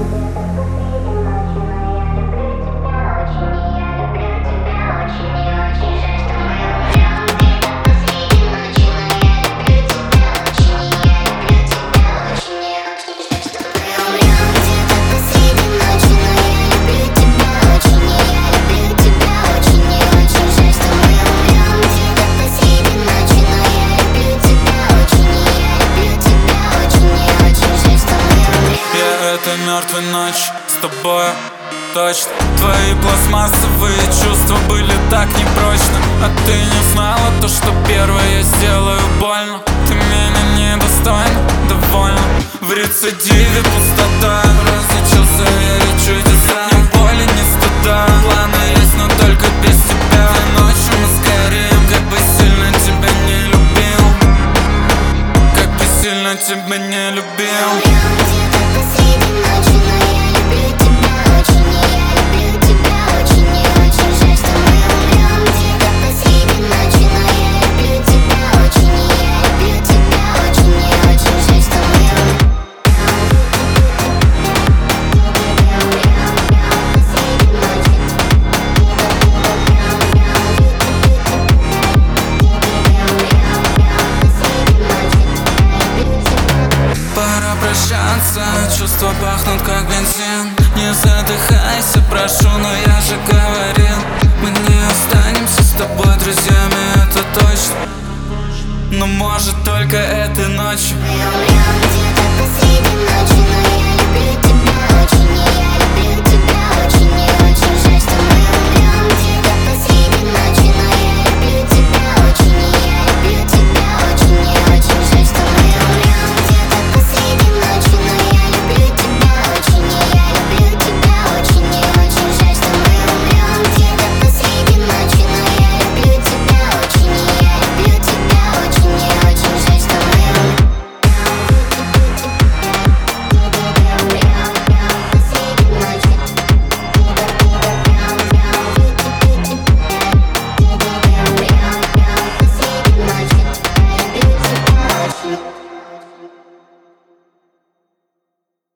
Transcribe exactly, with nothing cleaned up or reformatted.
Мертвой ночь с тобой точно. Твои пластмассовые чувства были так непрочны, а ты не знала то, что первое я сделаю больно. Ты меня недостойна, довольна. В рецидиве пустота. Разучился верить чудеса. Ни боли, ни стыда. Планы есть, но только без тебя. Ночью мы сгорим. Как бы сильно тебя не любил, как бы сильно тебя не любил. Чувства пахнут как бензин. Не задыхайся, прошу, но я же говорил, мы не останемся с тобой друзьями, это точно. Но может только этой ночью. Мы умрем где-то посреди ночи, но я